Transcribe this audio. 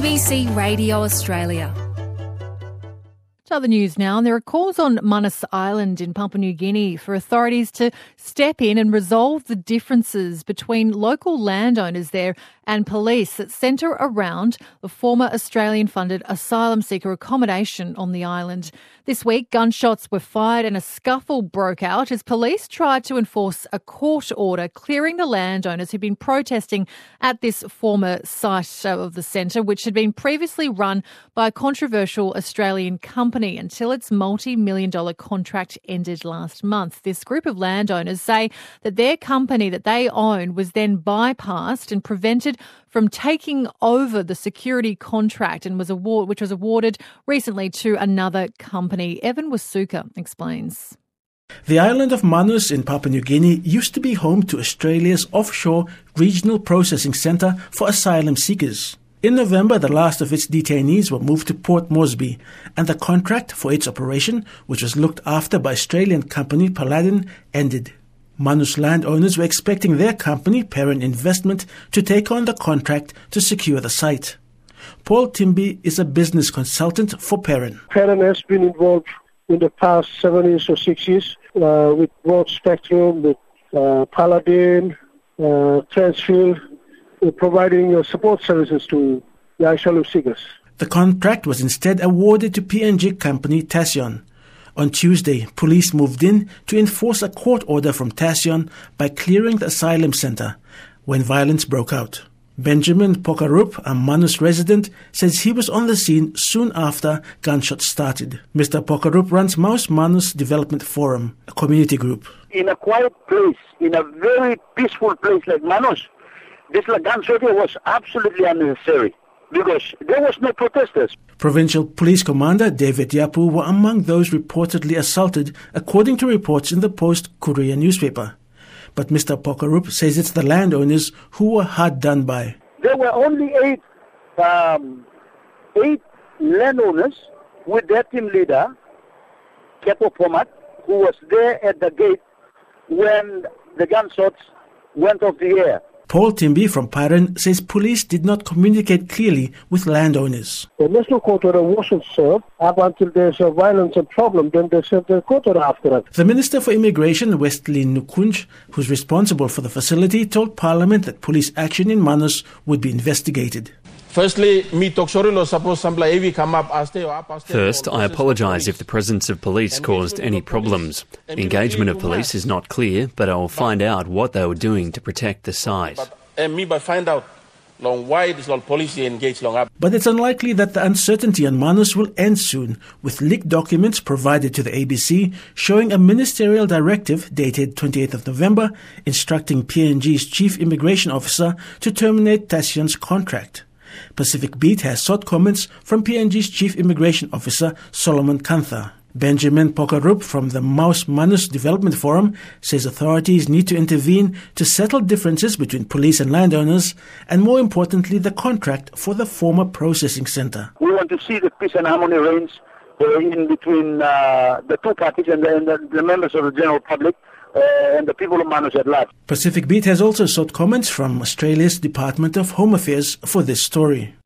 ABC Radio Australia. To other news now, and there are calls on Manus Island in Papua New Guinea for authorities to step in and resolve the differences between local landowners there and police that centre around the former Australian-funded asylum seeker accommodation on the island. This week, gunshots were fired and a scuffle broke out as police tried to enforce a court order clearing the landowners who'd been protesting at this former site of the centre, which had been previously run by a controversial Australian company until its multi-million-dollar contract ended last month. This group of landowners say that their company that they own was then bypassed and prevented from taking over the security contract and which was awarded recently to another company. Evan Wasuka explains. The island of Manus in Papua New Guinea used to be home to Australia's offshore regional processing centre for asylum seekers. In November, the last of its detainees were moved to Port Moresby, and the contract for its operation, which was looked after by Australian company Paladin, ended. Manus landowners were expecting their company, Perrin Investment, to take on the contract to secure the site. Paul Timby is a business consultant for Perrin. Perrin has been involved in the past 7 years or 6 years with Broad Spectrum, with Paladin, Transfield, providing support services to the asylum seekers. The contract was instead awarded to PNG company Tassion. On Tuesday, police moved in to enforce a court order from Tassion by clearing the asylum centre when violence broke out. Benjamin Pokarup, a Manus resident, says he was on the scene soon after gunshots started. Mr. Pokarup runs Maus Manus Development Forum, a community group. In a quiet place, in a very peaceful place like Manus, this gunshot was absolutely unnecessary because there was no protesters. Provincial Police Commander David Yapu were among those reportedly assaulted, according to reports in the Post-Courier newspaper. But Mr. Pokarup says it's the landowners who were hard done by. There were only eight landowners with their team leader, Kepo Pomat, who was there at the gate when the gunshots went off the air. Paul Timby from Perrin says police did not communicate clearly with landowners. The national court order wasn't served up until there's a violence and problem, then they serve the court order after that. The Minister for Immigration, Wesley Nukunj, who's responsible for the facility, told Parliament that police action in Manus would be investigated. First, I apologise if the presence of police caused any problems. The engagement of police is not clear, but I will find out what they were doing to protect the site. But it's unlikely that the uncertainty on Manus will end soon, with leaked documents provided to the ABC showing a ministerial directive dated 28th of November instructing PNG's Chief Immigration Officer to terminate Tassion's contract. Pacific Beat has sought comments from PNG's Chief Immigration Officer, Solomon Kantha. Benjamin Pokarup from the Maus Manus Development Forum says authorities need to intervene to settle differences between police and landowners, and more importantly, the contract for the former processing centre. We want to see the peace and harmony reigns in between the two parties and the members of the general public and the people of Manus at large. Pacific Beat has also sought comments from Australia's Department of Home Affairs for this story.